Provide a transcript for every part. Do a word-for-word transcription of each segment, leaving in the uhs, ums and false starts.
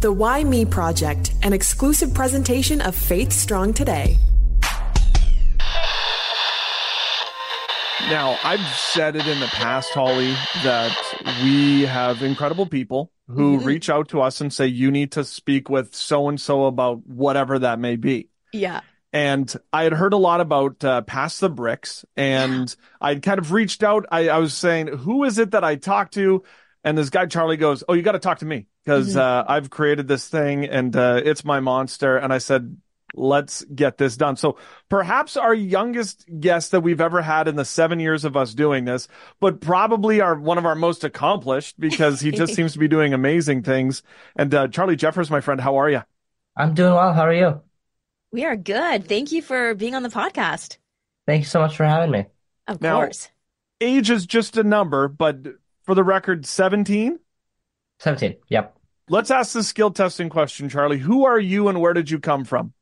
The Why Me Project, an exclusive presentation of Faith Strong Today. Now, I've said it in the past, Holly, that we have incredible people who Mhm. reach out to us and say, you need to speak with so-and-so about whatever that may be. Yeah. And I had heard a lot about uh, Pass the Bricks, and I'd kind of reached out. I, I was saying, who is it that I talked to? And this guy, Charlie, goes, oh, you got to talk to me because Mhm. uh, I've created this thing and uh, it's my monster. And I said, let's get this done. So perhaps our youngest guest that we've ever had in the seven years of us doing this, but probably our one of our most accomplished because he just seems to be doing amazing things. And uh, Charlie Jeffers, my friend, how are you? I'm doing well. How are you? We are good. Thank you for being on the podcast. Thank you so much for having me. Of Now- course. Age is just a number, but for the record, seventeen? seventeen. Yep. Let's ask the skill testing question, Charlie. Who are you and where did you come from?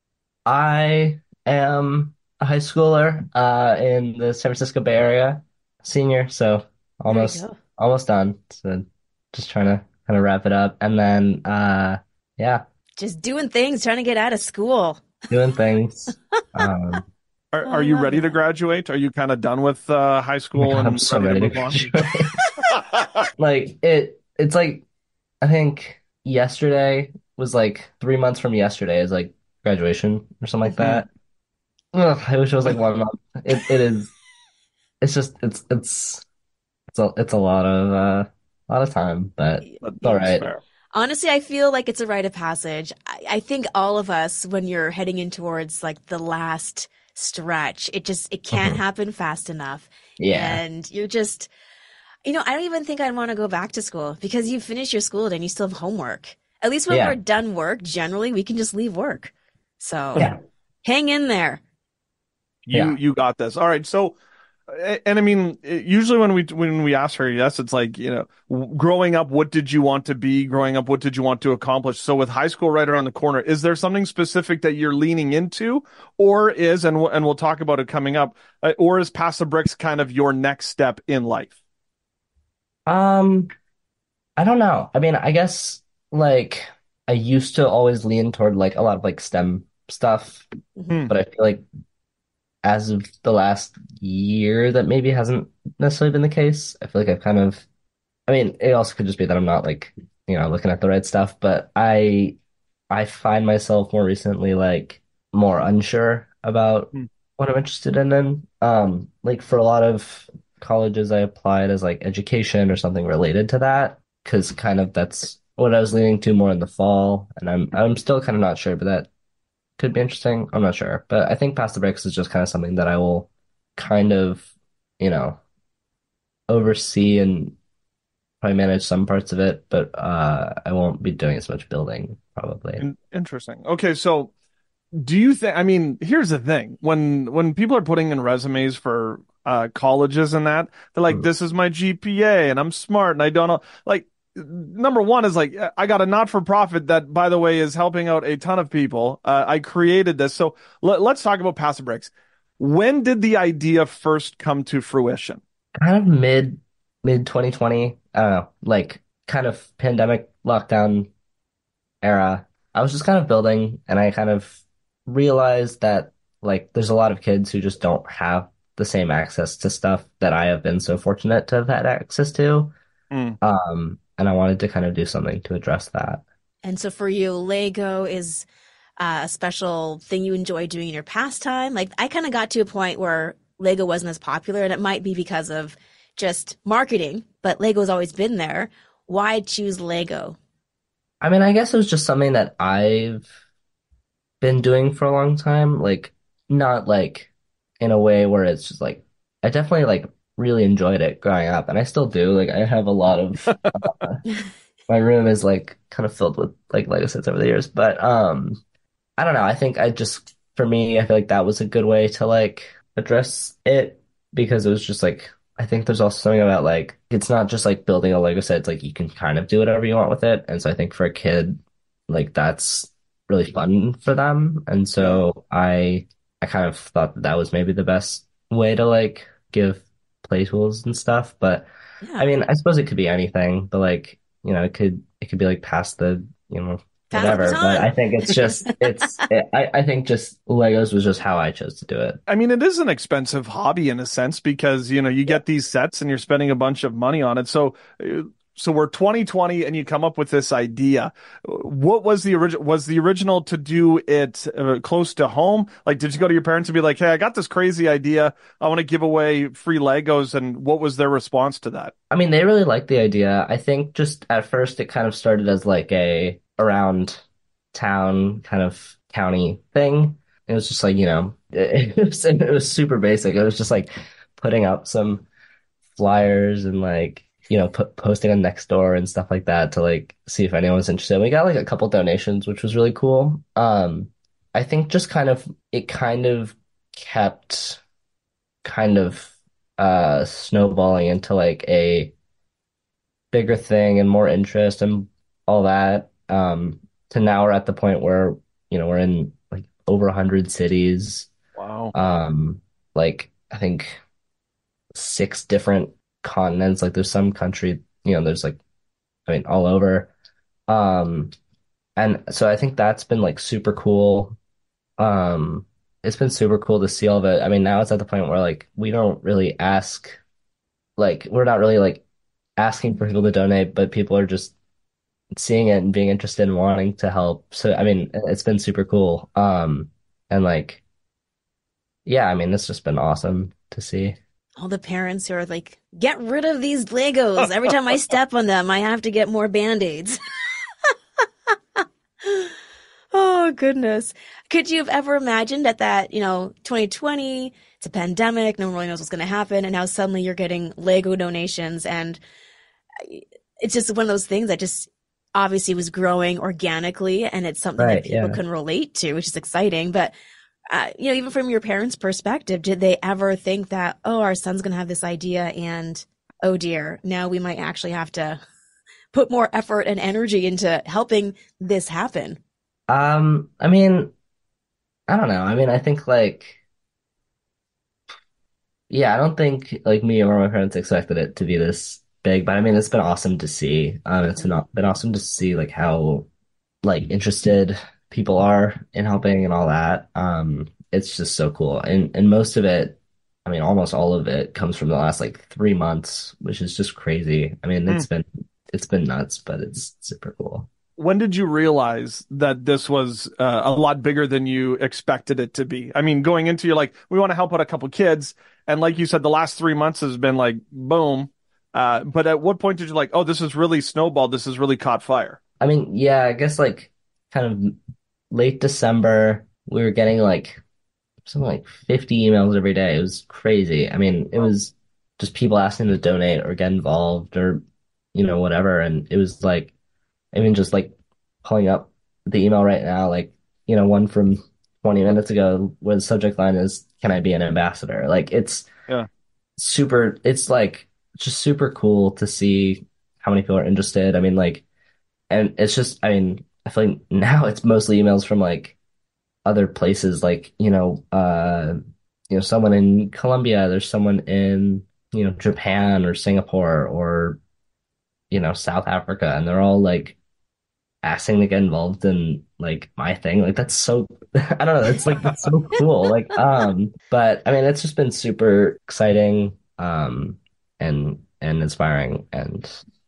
I am a high schooler uh, in the San Francisco Bay Area, senior, so almost go. almost done. So just trying to kind of wrap it up. And then, uh, yeah, Just doing things, trying to get out of school. doing things. Um, Are, Oh, are I you love ready to that. graduate? Are you kind of done with uh, high oh my school God, and I'm so ready to move on? graduate. Like it, it's like I think yesterday was like three months from yesterday is like graduation or something like that. Ugh, I wish it was like one month. It it is. It's just it's it's it's a it's a lot of uh a lot of time, but But it's all that's right. fair. Honestly, I feel like it's a rite of passage. I, I think all of us, when you're heading in towards like the last stretch, it just it can't Mhm. happen fast enough. Yeah, And you're just, you know, I don't even think I'd want to go back to school because you finish your school and you still have homework. At least when Yeah. we're done work, generally we can just leave work. So yeah, hang in there. You Yeah. you got this. All right. So, a- and I mean, it- usually when we when we ask her, yes, it's like, you know, w- growing up, what did you want to be? Growing up, what did you want to accomplish? So with high school right around the corner, is there something specific that you're leaning into, or is and we'll, and we'll talk about it coming up, uh, or is Pass the Bricks kind of your next step in life? Um, I don't know. I mean, I guess like I used to always lean toward like a lot of like STEM stuff, Hmm. but I feel like as of the last year, that maybe hasn't necessarily been the case. I feel like I've kind of, I mean, it also could just be that I'm not like, you know, looking at the right stuff, but I I find myself more recently like more unsure about Hmm. what I'm interested in. And um, like for a lot of colleges, I applied as like education or something related to that, because kind of that's what I was leaning to more in the fall, and I'm I'm still kind of not sure, but that could be interesting. I'm not sure, but I think Pass the Bricks is just kind of something that I will kind of, you know, oversee and probably manage some parts of it, but uh, I won't be doing as much building probably. In- interesting. Okay, so do you think, I mean, here's the thing. When when people are putting in resumes for uh colleges and that, they're like, Mhm. this is my G P A and I'm smart and I don't know. Like, number one is like, I got a not-for-profit that, by the way, is helping out a ton of people. Uh, I created this. So let, let's talk about Pass the Bricks. When did the idea first come to fruition? Kind of mid mid twenty twenty, I don't know, like kind of pandemic lockdown era. I was just kind of building, and I kind of realized that like there's a lot of kids who just don't have the same access to stuff that I have been so fortunate to have had access to. Mm. Um, and I wanted to kind of do something to address that. And so for you, Lego is uh, a special thing you enjoy doing in your pastime. Like I kind of got to a point where Lego wasn't as popular, and it might be because of just marketing, but Lego's always been there. Why choose Lego? I mean, I guess it was just something that I've been doing for a long time. Like, not like in a way where it's just like, I definitely like really enjoyed it growing up, and I still do. Like, I have a lot of, uh, my room is like kind of filled with like Lego sets over the years. But um, I don't know. I think I just, for me, I feel like that was a good way to like address it, because it was just like, I think there's also something about like, it's not just like building a Lego set. It's like you can kind of do whatever you want with it. And so I think for a kid, like that's really fun for them. And so I, I kind of thought that that was maybe the best way to like give play tools and stuff. But Yeah. I mean, I suppose it could be anything, but like, you know, it could, it could be like Pass the you know, Pass the whatever. But I baton. think it's just it's it, I I think just Legos was just how I chose to do it. I mean, it is an expensive hobby in a sense because, you know, you Yeah. get these sets and you're spending a bunch of money on it. So, uh, so we're twenty twenty and you come up with this idea. What was the original, was the original to do it uh, close to home? Like, did you go to your parents and be like, hey, I got this crazy idea. I want to give away free Legos. And what was their response to that? I mean, they really liked the idea. I think just at first it kind of started as like a around town kind of county thing. It was just like, you know, it, it was it was super basic. It was just like putting up some flyers and like, you know, put, posting on Nextdoor and stuff like that to like see if anyone was interested. We got like a couple donations, which was really cool. Um, I think just kind of it kind of kept kind of uh snowballing into like a bigger thing and more interest and all that. Um, to now we're at the point where, you know, we're in like over a hundred cities. Wow. Um, like I think six different continents. Like there's some country, you know, there's like, I mean, all over. Um, and so I think that's been like super cool. Um, it's been super cool to see all of it. I mean, now it's at the point where like we don't really ask, like we're not really like asking for people to donate, but people are just seeing it and being interested and wanting to help. So I mean, it's been super cool. Um, and like, yeah, I mean, it's just been awesome to see. All the parents who are like, get rid of these Legos. Every time I step on them, I have to get more Band-Aids. Oh, goodness. Could you have ever imagined at that, you know, twenty twenty, it's a pandemic, no one really knows what's going to happen, and now suddenly you're getting Lego donations, and it's just one of those things that just obviously was growing organically, and it's something that Right, people yeah. can relate to, which is exciting. But, uh, you know, even from your parents' perspective, did they ever think that, oh, our son's going to have this idea, and oh dear, now we might actually have to put more effort and energy into helping this happen? Um, I mean, I don't know. I mean, I think like, yeah, I don't think like me or my parents expected it to be this big, but I mean, it's been awesome to see. Um, it's been, been awesome to see like how like interested people are in helping and all that. Um, it's just so cool. And and most of it, I mean, almost all of it comes from the last like three months, which is just crazy. I mean, Hmm. it's been it's been nuts, but it's super cool. When did you realize that this was uh, a lot bigger than you expected it to be? I mean, going into you're like, we want to help out a couple kids, and like you said, the last three months has been like boom. Uh, but at what point did you like, oh, this is really snowballed. This has really caught fire. I mean, yeah, I guess like kind of late December, we were getting like something like fifty emails every day. It was crazy. I mean, it Wow. was just people asking to donate or get involved or, you know, whatever. And it was like, I mean, just like pulling up the email right now, like, you know, one from twenty minutes ago where the subject line is, can I be an ambassador? Like, it's Yeah. super, it's like just super cool to see how many people are interested. I mean, like, and it's just, I mean, I feel like now it's mostly emails from like other places, like, you know, uh, you know, someone in Colombia, there's someone in, you know, Japan or Singapore or, you know, South Africa, and they're all like asking to get involved in like my thing. Like that's so I don't know, it's like that's so cool. Like um but I mean it's just been super exciting um and and inspiring and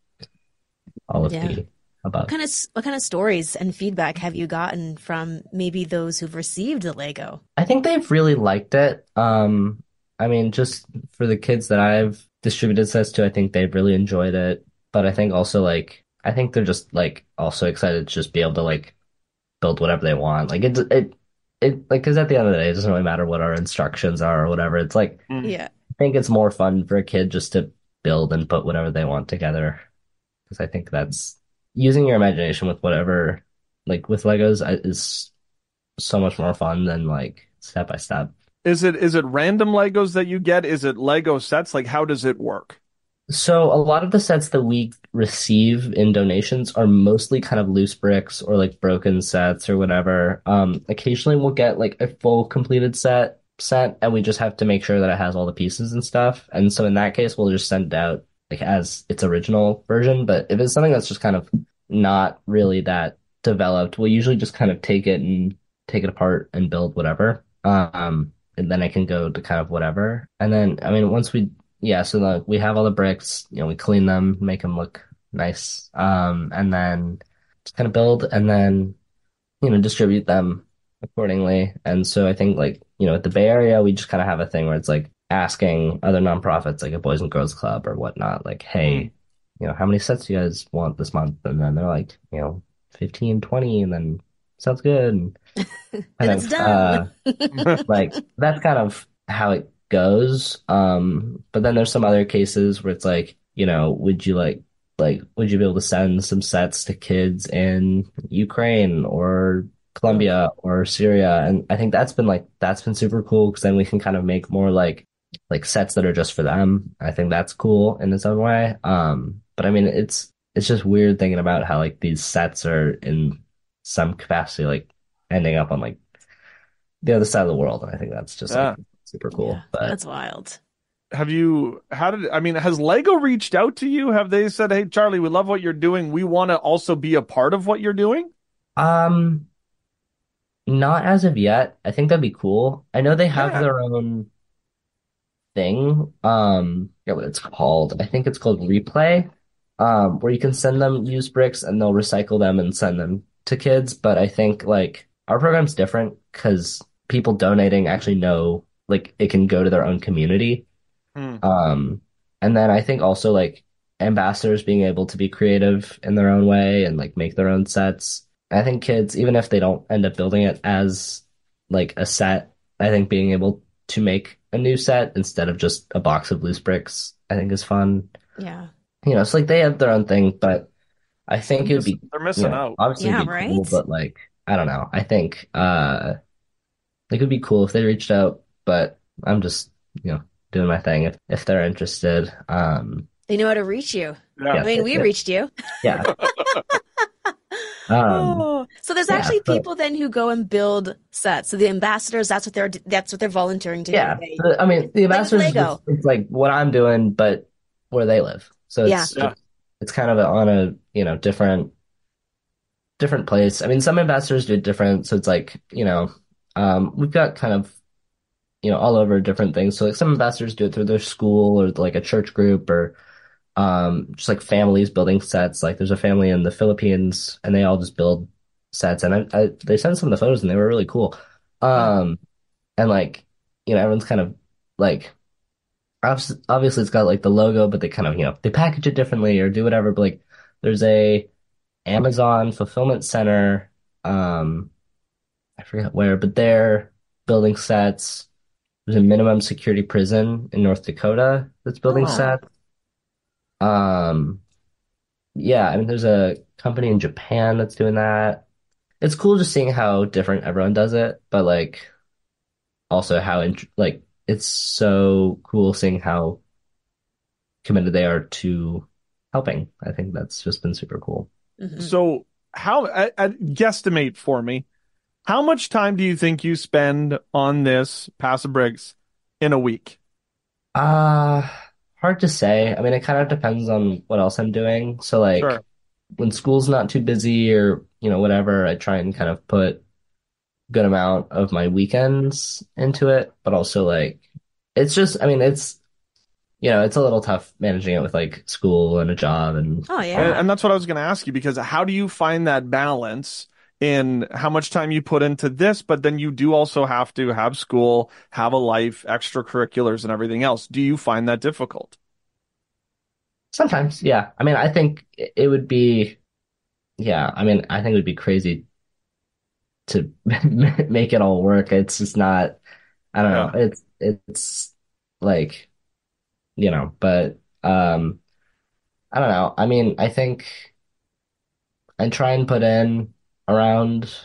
all of Yeah. the What above. kind of what kind of stories and feedback have you gotten from maybe those who've received the Lego? I think they've really liked it. Um I mean just for the kids that I've distributed sets to, I think they've really enjoyed it. But I think also like I think they're just like also excited to just be able to like build whatever they want. Like it, it, it, like, because at the end of the day, it doesn't really matter what our instructions are or whatever. It's like, Mm. Yeah. I think it's more fun for a kid just to build and put whatever they want together. Because I think that's using your imagination with whatever, like with Legos, I- is so much more fun than like step by step. Is it is it random Legos that you get? Is it Lego sets? Like, how does it work? So a lot of the sets that we receive in donations are mostly kind of loose bricks or like broken sets or whatever. Um, occasionally we'll get like a full completed set set and we just have to make sure that it has all the pieces and stuff. And so in that case, we'll just send it out like as its original version. But if it's something that's just kind of not really that developed, we'll usually just kind of take it and take it apart and build whatever. Um, and then I can go to kind of whatever. And then, I mean, once we, yeah, so like we have all the bricks, you know, we clean them, make them look nice. Um, and then just kind of build and then, you know, distribute them accordingly. And so I think like, you know, at the Bay Area, we just kind of have a thing where it's like asking other nonprofits like a Boys and Girls Club or whatnot, like, Hmm. hey, you know, how many sets do you guys want this month? And then they're like, you know, fifteen, twenty, and then sounds good. And And kind it's of uh done. like that's kind of how it goes. Um, but then there's some other cases where it's like, you know, would you like like would you be able to send some sets to kids in Ukraine or Colombia or Syria? And I think that's been like that's been super cool because then we can kind of make more like like sets that are just for them. I think that's cool in its own way. Um, but I mean it's it's just weird thinking about how like these sets are in some capacity like ending up on like the other side of the world. And I think that's just like Yeah. super Yeah, cool. But that's wild. Have you, how did, I mean, has Lego reached out to you? Have they said, hey, Charlie, we love what you're doing. We want to also be a part of what you're doing? um, not as of yet. I think that'd be cool. I know they have Yeah. their own thing. Um, I forget what it's called. I think it's called Replay, um, where you can send them used bricks and they'll recycle them and send them to kids. But I think like our program's different because people donating actually know like it can go to their own community. Hmm. Um, and then I think also like ambassadors being able to be creative in their own way and like make their own sets. I think kids, even if they don't end up building it as like a set, I think being able to make a new set instead of just a box of loose bricks, I think is fun. Yeah. You know, it's like they have their own thing, but I They're think it would missing, be, they're you missing know, out. obviously Yeah, it'd be cool, right? but like, I don't know. I think, uh, it could be cool if they reached out, but I'm just, you know, doing my thing if, if they're interested. Um, They know how to reach you. I Yeah. yeah, mean, we yeah, reached you. yeah. Um, Oh, so there's yeah, actually so, people then who go and build sets. So the ambassadors, that's what they're that's what they're volunteering to do. yeah. They, The- I mean, the like with ambassadors is just, Lego. it's like what I'm doing, but where they live. So Yeah. it's, Yeah. it's, it's kind of a, on a, you know, different, different place. I mean, some ambassadors do it different. So it's like, you know, um, we've got kind of, you know, all over different things. So like some ambassadors do it through their school or like a church group or um, just like families building sets. Like there's a family in the Philippines and they all just build sets. And I, I they sent some of the photos and they were really cool. Wow. Um, and like, you know, everyone's kind of like, obviously, obviously it's got like the logo, but they kind of, you know, they package it differently or do whatever. But like there's a Amazon fulfillment center, um, I forget where, but they're building sets. There's a minimum security prison in North Dakota that's building Oh, Oh, sets. Um, yeah, I mean, there's a company in Japan that's doing that. It's cool just seeing how different everyone does it, but like also how int like it's so cool seeing how committed they are to helping. I think that's just been super cool. hmm so how, uh, uh, guesstimate for me, how much time do you think you spend on this Pass of Bricks in a week? Uh, hard to say. I mean, it kind of depends on what else I'm doing. So like Sure. when school's not too busy or, you know, whatever, I try and kind of put good amount of my weekends into it, but also like it's just, I mean, it's, you know, it's a little tough managing it with like school and a job and Oh And, yeah. and that's what I was going to ask you because how do you find that balance in how much time you put into this, but then you do also have to have school, have a life, extracurriculars, and everything else. Do you find that difficult? sometimes, yeah. I mean, I think it it would be, yeah, I mean, I think it would be crazy to make it all work. It's just not, I don't know. Yeah. It's, it's like, you know, but, um, I don't know. I mean, I think I try and put in around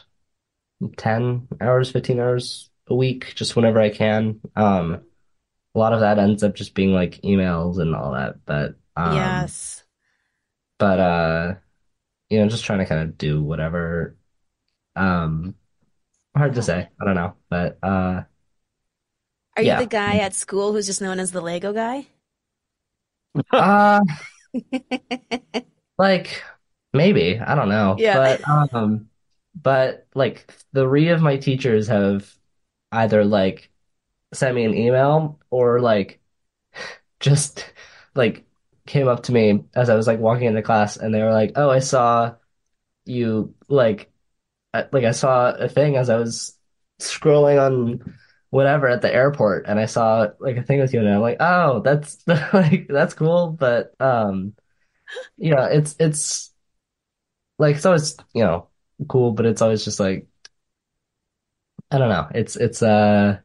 ten hours, fifteen hours a week, just whenever I can. Um, a lot of that ends up just being like emails and all that, but, um, Yes. but, uh, you know, just trying to kind of do whatever. Um, hard to Oh. say. I don't know, but, uh, Are you the yeah. guy at school who's just known as the Lego guy? Uh, like, maybe, I don't know. Yeah. But um but like three of my teachers have either like sent me an email or like just like came up to me as I was like walking into class and they were like, "Oh, I saw you like I- like I saw a thing as I was scrolling on whatever at the airport and I saw like a thing with you and I'm like, "Oh, that's like that's cool." But um you know, it's it's like it's always, you know, cool, but it's always just like I don't know. It's it's uh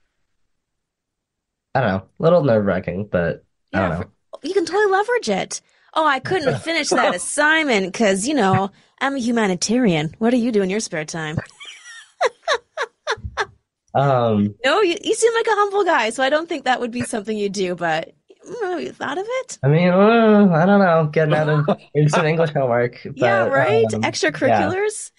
I don't know, a little nerve-wracking, but I don't Yeah, for, know. you can totally leverage it. Oh, I couldn't finish that assignment because, you know, I'm a humanitarian. What do you do in your spare time? Um No, you, you seem like a humble guy, so I don't think that would be something you do, but mm, you thought of it? I mean, uh, I don't know, getting out of maybe some English homework, Yeah, but right? um, yeah, Extracurriculars?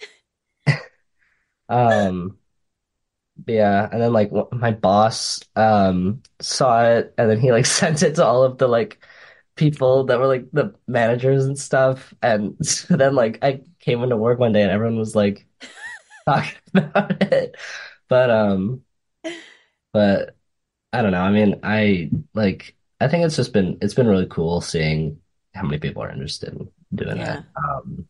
um, yeah, and then like w- my boss um saw it, and then he like sent it to all of the like people that were like the managers and stuff, and so then like I came into work one day and everyone was like talking about it, but um, but I don't know. I mean, I like I think it's just been it's been really cool seeing how many people are interested in doing Yeah. it. Um.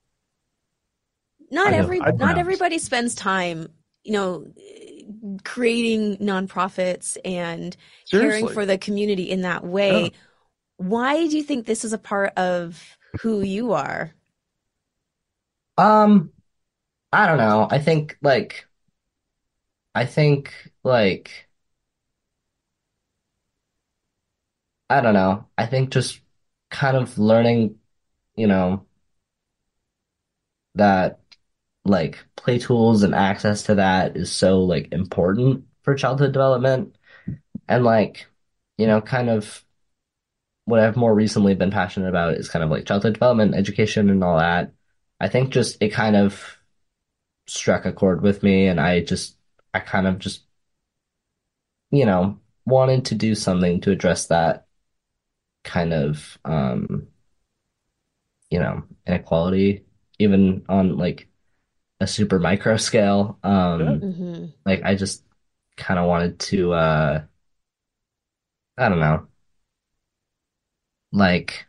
Not I I, go, every I not around. everybody spends time, you know, creating nonprofits and caring seriously, for the community in that yeah. way. Why do you think this is a part of who you are? Um, I don't know. I think like I think like I don't know. I think just kind of learning, you know, that like play tools and access to that is so like important for childhood development and like, you know, kind of what I've more recently been passionate about is kind of like childhood development, education and all that. I think just it kind of struck a chord with me and I just I kind of just you know, wanted to do something to address that kind of, um, you know, inequality, even on like a super micro scale. Good. Um, Hmm. like I just kind of wanted to, uh, I don't know, like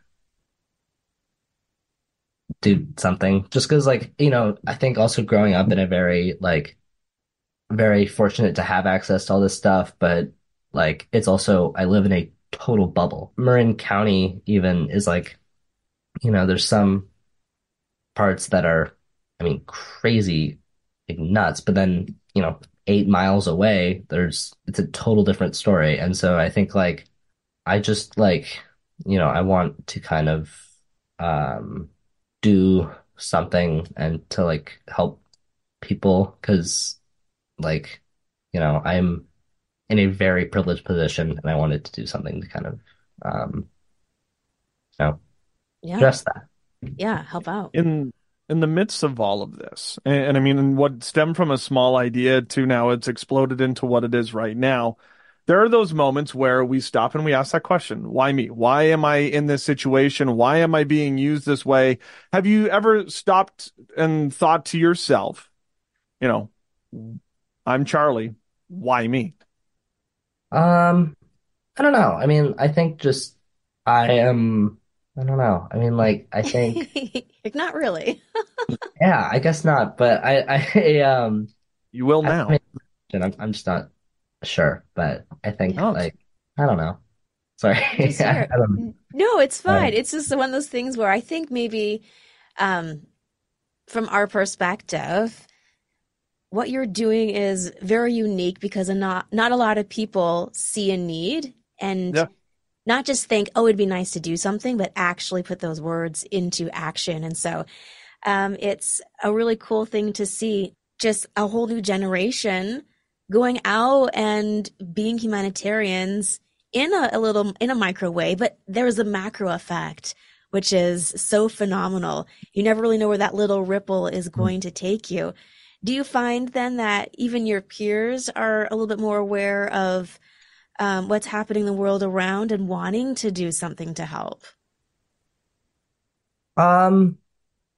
do something just because like, you know, I think also growing up in a very like very fortunate to have access to all this stuff, but like it's also I live in a total bubble. Marin County even is like, you know, there's some parts that are, I mean, crazy, like nuts. But then, you know, eight miles away, there's it's a total different story. And so I think like I just like, you know, I want to kind of um do something and to like help people because like, you know, I'm in a very privileged position and I wanted to do something to kind of um, you know, Yeah, address that. yeah, help out. in in the midst of all of this, and, and I mean, and what stemmed from a small idea to now it's exploded into what it is right now. There are those moments where we stop and we ask that question, why me? Why am I in this situation? Why am I being used this way? Have you ever stopped and thought to yourself, you know, I'm Charlie, why me? Um, I don't know. I mean, I think just I am, I don't know. I mean, like, I think, Like, not really. yeah, I guess not, but I, I, um, You will I mean, now. I'm, I'm just not sure, but I think, Yeah, Oh, like, I don't know. Sorry. just I here. don't N- No, it's know. fine. It's just one of those things where I think maybe, um, from our perspective, what you're doing is very unique because not not a lot of people see a need and yeah. not just think, oh, it'd be nice to do something, but actually put those words into action. And so um, it's a really cool thing to see just a whole new generation going out and being humanitarians in a, a little, in a micro way, but there's a macro effect, which is so phenomenal. You never really know where that little ripple is going to take you. Do you find then that even your peers are a little bit more aware of um, what's happening in the world around and wanting to do something to help? Um,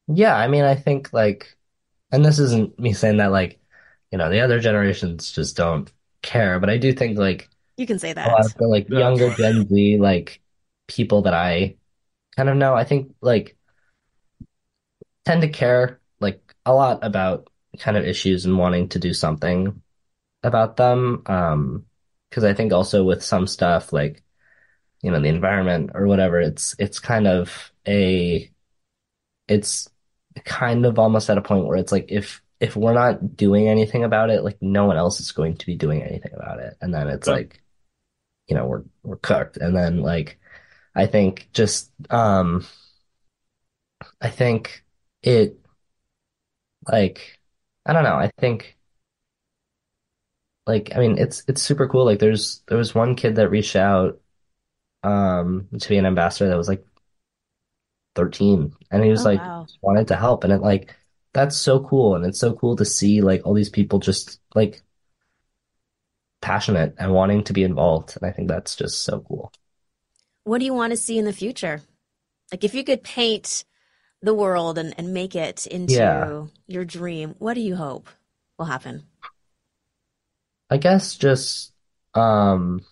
Yeah, I mean, I think like, and this isn't me saying that like, you know, the other generations just don't care, but I do think like You can say a lot of that. the like Yeah, that's younger fine. Gen Z like people that I kind of know, I think like tend to care like a lot about kind of issues and wanting to do something about them. Um, because I think also with some stuff like, you know, the environment or whatever, it's it's kind of a it's kind of almost at a point where it's like if if we're not doing anything about it, like no one else is going to be doing anything about it. And then it's Yeah. like, you know, we're we're cooked. And then like I think just um I think it like I don't know, I think like I mean it's it's super cool. Like there's there was one kid that reached out um to be an ambassador that was like thirteen and he was Oh, like wow. wanted to help and it like that's so cool and it's so cool to see like all these people just like passionate and wanting to be involved and I think that's just so cool. What do you want to see in the future? Like, if you could paint the world and, and make it Yeah, into your dream, what do you hope will happen? I guess just um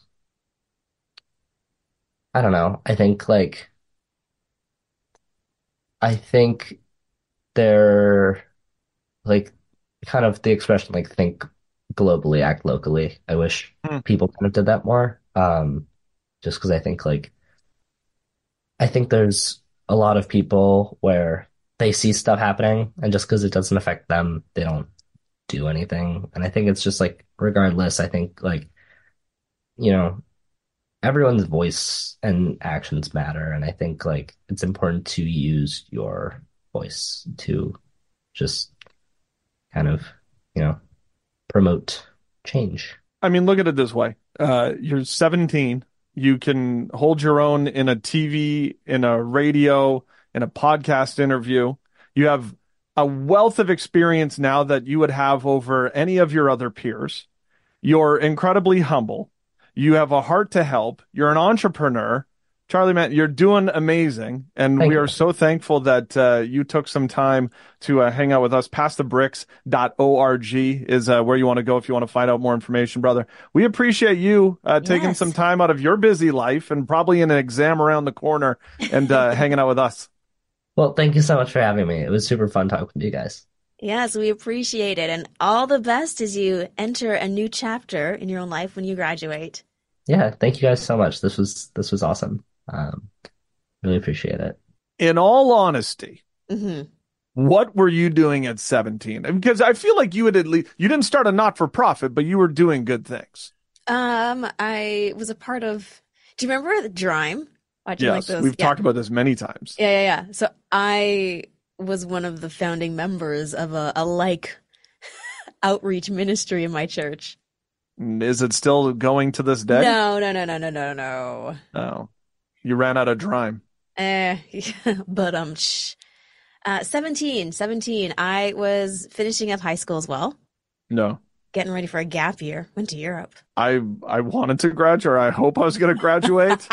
I don't know. I think like I think they're like kind of the expression like think globally, act locally. I wish Hmm. people kind of did that more. Um just because I think like I think there's a lot of people where they see stuff happening and just because it doesn't affect them, they don't do anything. And I think it's just like, regardless, I think like, you know, everyone's voice and actions matter. And I think like it's important to use your voice to just kind of, you know, promote change. I mean, look at it this way. Uh, you're seventeen. You can hold your own in a T V, in a radio, in a podcast interview. You have a wealth of experience now that you would have over any of your other peers. You're incredibly humble. You have a heart to help. You're an entrepreneur. Charlie, man, you're doing amazing. And Thank we you. are so thankful that uh, you took some time to uh, hang out with us. pass the bricks dot org is uh, where you want to go if you want to find out more information, brother. We appreciate you uh, taking some Yes. time out of your busy life and probably in an exam around the corner and uh, hanging out with us. Well, thank you so much for having me. It was super fun talking to you guys. Yes, we appreciate it. And all the best as you enter a new chapter in your own life when you graduate. Yeah, thank you guys so much. This was this was awesome. Um, really appreciate it. In all honesty, Hmm. what were you doing at seventeen? Because I feel like you had at least, you didn't start a not-for-profit, but you were doing good things. Um, I was a part of, do you remember the Drime? Watching like Yes, those? we've Yeah. talked about this many times. Yeah, yeah, yeah. So I was one of the founding members of a, a like outreach ministry in my church. Is it still going to this day? No, no, no, no, no, no, no. No. You ran out of Drime. Eh, but um, shh. Uh, seventeen, seventeen. I was finishing up high school as well, No. getting ready for a gap year. Went to Europe. I I wanted to graduate, or I hope I was going to graduate.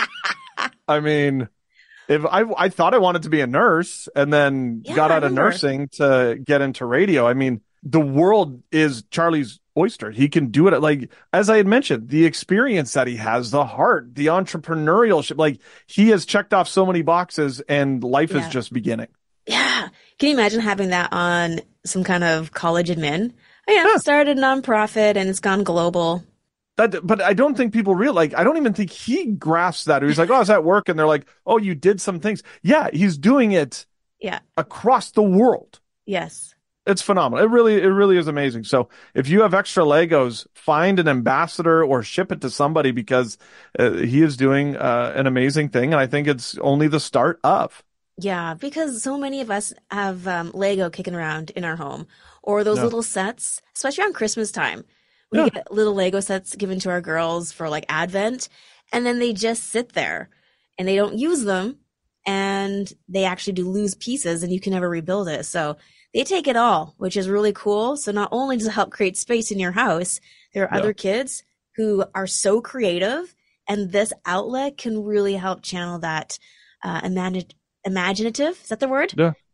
I mean, if I I thought I wanted to be a nurse and then Yeah, got I out of remember. nursing to get into radio. I mean, the world is Charlie's oyster. He can do it. Like, as I had mentioned, the experience that he has, the heart, the entrepreneurship, like he has checked off so many boxes and life is Yeah. just beginning. Yeah. Can you imagine having that on some kind of college admin? Oh, yeah, Yeah. started a nonprofit and it's gone global. That, but I don't think people realize, like, I don't even think he grasps that. He's like, oh, I was at work. And they're like, oh, you did some things. Yeah, he's doing it Yeah. across the world. Yes. It's phenomenal. It really, it really is amazing. So if you have extra Legos, find an ambassador or ship it to somebody because uh, he is doing uh, an amazing thing. And I think it's only the start of. Yeah, because so many of us have um, Lego kicking around in our home or those Yeah. little sets, especially around Christmas time. We Yeah. get little Lego sets given to our girls for like Advent, and then they just sit there and they don't use them and they actually do lose pieces and you can never rebuild it. So they take it all, which is really cool. So not only does it help create space in your house, there are Yeah. other kids who are so creative, and this outlet can really help channel that uh, imagine imaginative, is that the word? Yeah.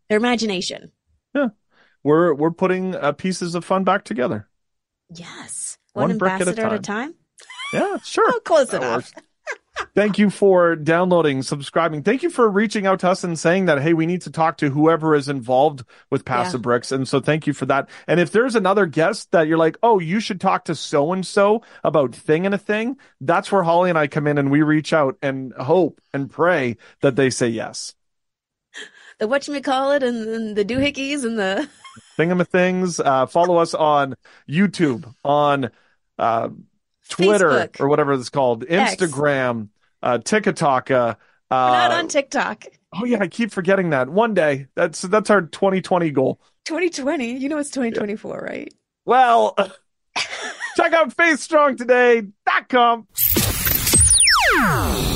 their imagination. Yeah. We're we're putting uh, pieces of fun back together. Yes. One, One brick at a ambassador at a time. time. Yeah, sure. Oh, close That enough. works. Thank you for downloading, subscribing. Thank you for reaching out to us and saying that, hey, we need to talk to whoever is involved with Pass the Yeah. Bricks. And so thank you for that. And if there's another guest that you're like, oh, you should talk to so-and-so about thing and a thing, that's where Holly and I come in and we reach out and hope and pray that they say yes. The whatchamacallit and, and the doohickeys and the Thingamathings. Uh, follow us on YouTube, on uh, Twitter, Facebook. or whatever it's called, X. Instagram, uh, TikTok. Uh, We're not uh, on TikTok. oh yeah, I keep forgetting that. One day, that's that's our twenty twenty goal. twenty twenty. You know it's twenty twenty-four, right? Well, check out faith strong today dot com.